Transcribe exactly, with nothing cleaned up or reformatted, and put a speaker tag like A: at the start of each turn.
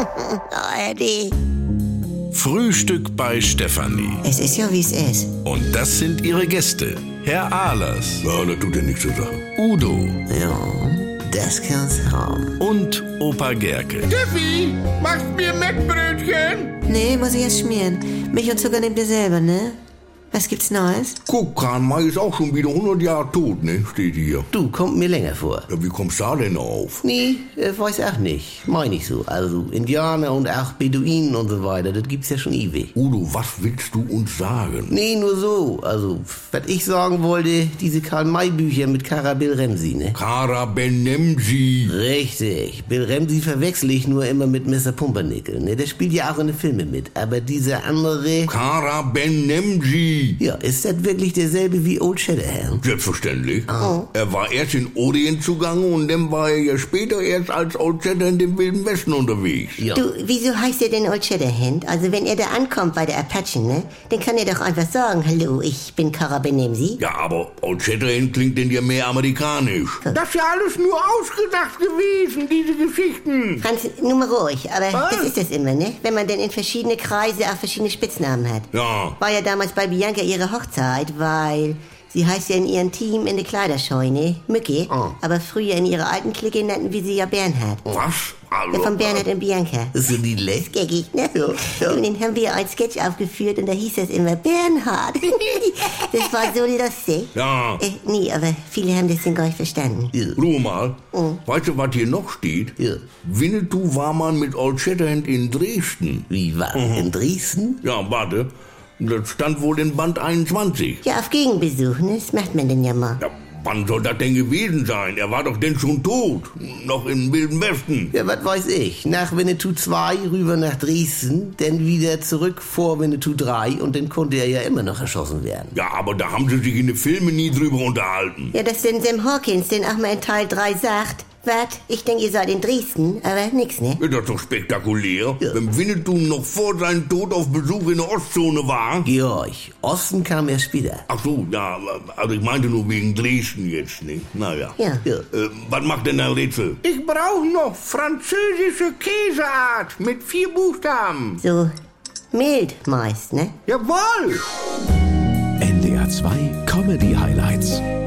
A: Oh, Eddie.
B: Frühstück bei Stefanie.
A: Es ist ja, wie es ist.
B: Und das sind ihre Gäste. Herr Ahlers.
C: Ja, das tut ja nichts zur Sache.
B: Udo.
A: Ja, das kann's haben.
B: Und Opa Gerke.
D: Steffi, machst mir Mettbrötchen?
A: Nee, muss ich erst schmieren. Milch und Zucker nehmt ihr selber, ne? Was gibt's Neues?
C: Guck, Karl May ist auch schon wieder hundert Jahre tot, ne? Steht hier.
E: Du, kommt mir länger vor.
C: Ja, wie kommst du da denn auf?
E: Nee, äh, weiß auch nicht. Meine ich so. Also Indianer und auch Beduinen und so weiter, das gibt's ja schon ewig.
C: Udo, was willst du uns sagen?
E: Nee, nur so. Also, was ich sagen wollte, diese Karl-May-Bücher mit Kara Bill Ramsey, ne?
C: Kara Benemsi.
E: Richtig. Bill Ramsey verwechsel ich nur immer mit Mister Pumpernickel, ne? Der spielt ja auch in den Filmen mit. Aber dieser andere...
C: Kara Benemsi.
E: Ja, ist das wirklich derselbe wie Old Shatterhand?
C: Selbstverständlich.
E: Oh.
C: Er war erst in Orient zugange und dann war er ja später erst als Old Shatterhand im Wilden Westen unterwegs.
E: Ja.
A: Du, wieso heißt er denn Old Shatterhand? Also wenn er da ankommt bei der Apachen, ne? Dann kann er doch einfach sagen, hallo, ich bin Kara Benemsi.
C: Ja, aber Old Shatterhand klingt denn ja mehr amerikanisch.
D: Das ist ja alles nur ausgedacht gewesen, diese Geschichten.
A: Franz, nur mal ruhig, aber Was? das ist das immer, ne? Wenn man denn in verschiedene Kreise auch verschiedene Spitznamen hat.
C: Ja.
A: War ja damals bei Bianca ihre Hochzeit, weil sie heißt ja in ihrem Team in der Kleiderscheune Mücke,
E: Oh.
A: aber früher in ihrer alten Clique nannten wir sie ja Bernhard.
C: Was? Also,
A: Ja, von Bernhard und Bianca.
E: Ist so niedlich.
A: Geckig, ne?
E: Ja, ja.
A: Und den haben wir als Sketch aufgeführt und da hieß das immer Bernhard. Das war so lustig.
C: Ja.
A: Äh, nee, aber viele haben das denn gar nicht verstanden.
C: Ruhe mal.
A: Oh.
C: Weißt du, was hier noch steht?
E: Ja.
C: Winnetou war mal mit Old Shatterhand in Dresden.
E: Wie war in Dresden?
C: Ja, warte. Das stand wohl in Band einundzwanzig.
A: Ja, auf Gegenbesuch, ne? Das macht man denn ja mal.
C: Ja, wann soll das denn gewesen sein? Er war doch denn schon tot. Noch im Wilden Westen.
E: Ja, was weiß ich. Nach Winnetou zwei rüber nach Dresden, dann wieder zurück vor Winnetou drei und dann konnte er ja immer noch erschossen werden.
C: Ja, aber da haben sie sich in den Filmen nie drüber unterhalten.
A: Ja, dass denn Sam Hawkins denn auch mal in Teil drei sagt, wat, ich denke, ihr seid in Dresden, aber nix, ne?
C: Ja, das ist doch spektakulär.
E: Ja.
C: Wenn Winnetou noch vor seinem Tod auf Besuch in der Ostzone war.
E: Georg, Osten kam erst später.
C: Ach so, ja, also ich meinte nur wegen Dresden jetzt, nicht? Naja.
A: Ja.
E: Ja.
C: Äh, was macht denn der Rätsel?
D: Ich brauche noch französische Käseart mit vier Buchstaben.
A: So mild meist, ne?
D: Jawohl!
F: N D R zwei Comedy Highlights.